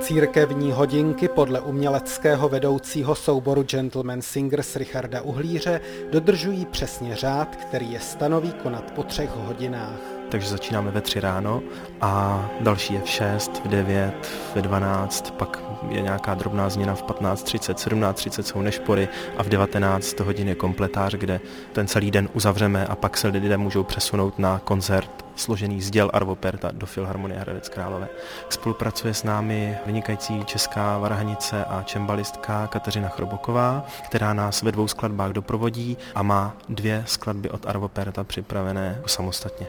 Církevní hodinky podle uměleckého vedoucího souboru Gentleman Singers Richarda Uhlíře dodržují přesně řád, který je stanoví konat po 3 hodinách. Takže začínáme ve 3 ráno a další je v 6, v 9, ve 12, pak je nějaká drobná změna v 15:30, 17:30 jsou nešpory a v 19 hodin je kompletář, kde ten celý den uzavřeme a pak se lidé můžou přesunout na koncert složený z děl Arvo Pärta do Filharmonie Hradec Králové. Spolupracuje s námi vynikající česká varhanice a čembalistka Kateřina Chroboková, která nás ve 2 skladbách doprovodí a má 2 skladby od Arvo Pärta připravené samostatně.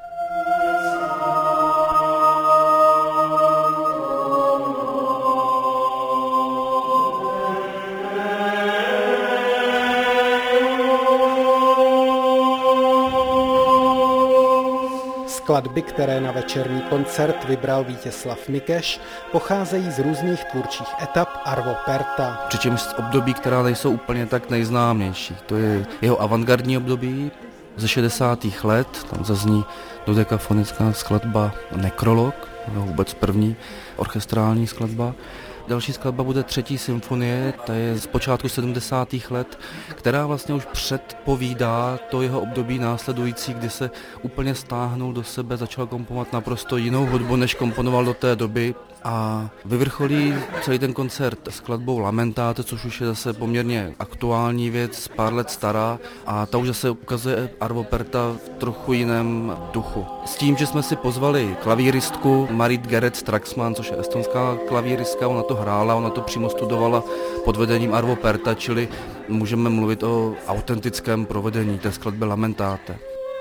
Skladby, které na večerní koncert vybral Vítězslav Mikeš, pocházejí z různých tvůrčích etap Arvo Pärta. Přičemž z období, která nejsou úplně tak nejznámější. To je jeho avantgardní období ze 60. let, tam zazní dodekafonická skladba Nekrolog, vůbec první orchestrální skladba. Další skladba bude 3. symfonie, ta je z počátku 70. let, která vlastně už předpovídá to jeho období následující, kdy se úplně stáhnul do sebe, začal komponovat naprosto jinou hudbu, než komponoval do té doby. A vyvrcholí celý ten koncert skladbou Lamentate, což už je zase poměrně aktuální věc, pár let stará, a ta už zase ukazuje Arvo Pärta v trochu jiném duchu. S tím, že jsme si pozvali klavíristku Marit Gerets-Traxman, což je estonská klavíristka, ona to hrála, ona to přímo studovala pod vedením Arvo Pärta, čili můžeme mluvit o autentickém provedení té skladby Lamentate.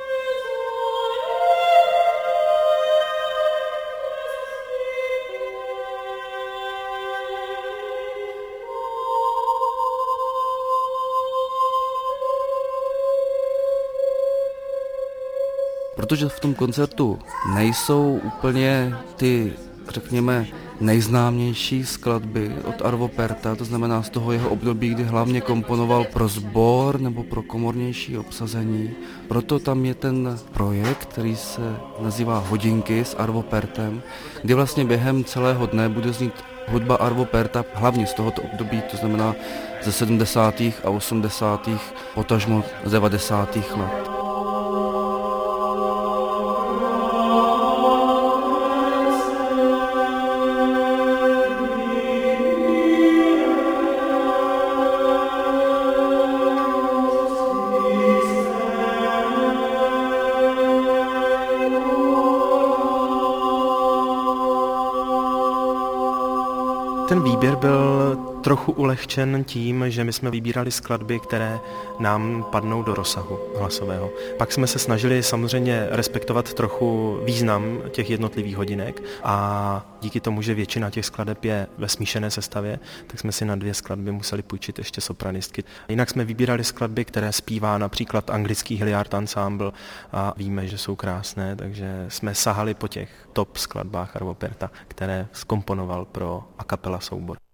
Protože v tom koncertu nejsou úplně ty, řekněme, nejznámější skladby od Arvo Pärta, to znamená z toho jeho období, kdy hlavně komponoval pro sbor nebo pro komornější obsazení. Proto tam je ten projekt, který se nazývá Hodinky s Arvo Pärtem, kdy vlastně během celého dne bude znít hudba Arvo Pärta hlavně z tohoto období, to znamená ze 70. a 80. potažmo z 90. let. Ten výběr byl trochu ulehčen tím, že my jsme vybírali skladby, které nám padnou do rozsahu hlasového. Pak jsme se snažili samozřejmě respektovat trochu význam těch jednotlivých hodinek a díky tomu, že většina těch skladeb je ve smíšené sestavě, tak jsme si na 2 skladby museli půjčit ještě sopranistky. Jinak jsme vybírali skladby, které zpívá například anglický Hilliard Ensemble a víme, že jsou krásné, takže jsme sahali po těch top skladbách Arvo Pärta, které zkomponoval pro a cappella soubor.